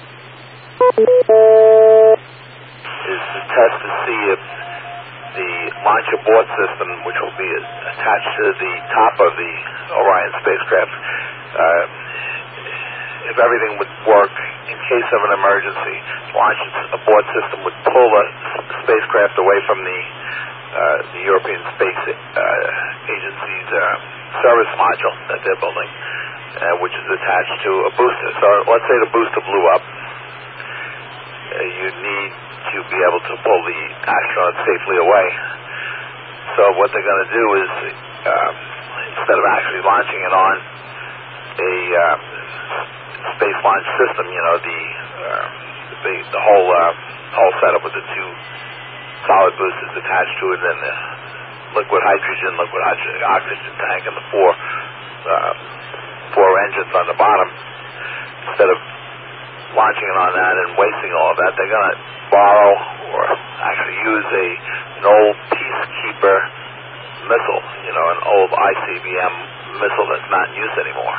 is to test to see if the launch abort system, which will be attached to the top of the Orion spacecraft, uh, if everything would work in case of an emergency, the launch abort system would pull the spacecraft away from the uh, the European Space uh, Agency's uh, service module that they're building, uh, which is attached to a booster. So let's say the booster blew up. Uh, you need to be able to pull the astronaut safely away. So what they're going to do is, uh, instead of actually launching it on a uh, space launch system, you know, the uh, the, the whole uh, whole setup with the two solid boosters attached to it, and the liquid hydrogen, liquid hydrogen oxygen tank, and the four uh, four engines on the bottom. Instead of launching it on that and wasting all of that, they're going to borrow or actually use a an old Peacekeeper missile, you know, an old I C B M missile that's not in use anymore.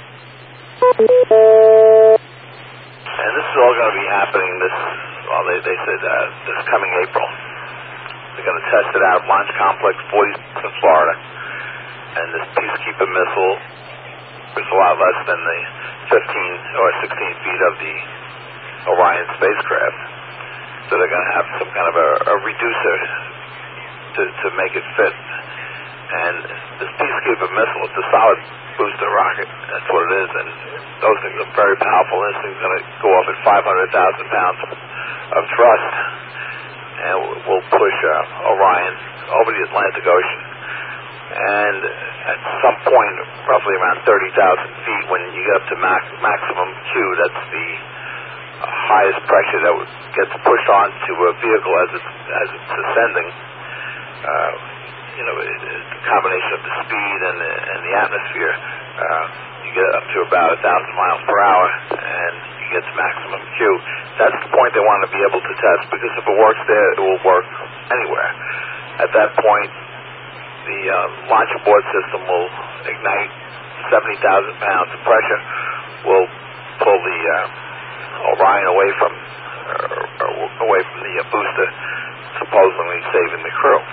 And this is all going to be happening this, well, they, they said uh, this coming April. They're going to test it out, Launch Complex forty-six in Florida. And this Peacekeeper missile is a lot less than the fifteen or sixteen feet of the Orion spacecraft. So they're going to have some kind of a, a reducer to, to make it fit. And this Peacekeeper missile, it's a solid booster rocket. That's what it is. And those things are very powerful. This thing's going to go off at five hundred thousand pounds of thrust. And will push uh, Orion over the Atlantic Ocean. And at some point, roughly around thirty thousand feet, when you get up to max, maximum Q, that's the uh, highest pressure that gets pushed onto a vehicle as it's, as it's ascending. Uh, you know, it, it, the combination of the speed and the, and the atmosphere, uh, you get up to about one thousand miles per hour, and you get to maximum Q. That's the point they want to be able to test, because if it works there, it will work anywhere. At that point, the uh, launch abort system will ignite seventy thousand pounds of pressure, will pull the uh, Orion away from uh, away from the uh, booster, supposedly saving the crew.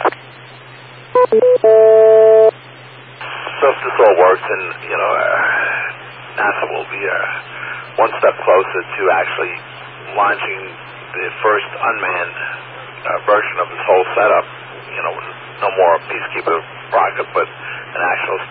So if this all works, and you know, uh, NASA will be uh, one step closer to actually launching the first unmanned uh, version of this whole setup. You know, no more a peacekeeper rocket, but an actual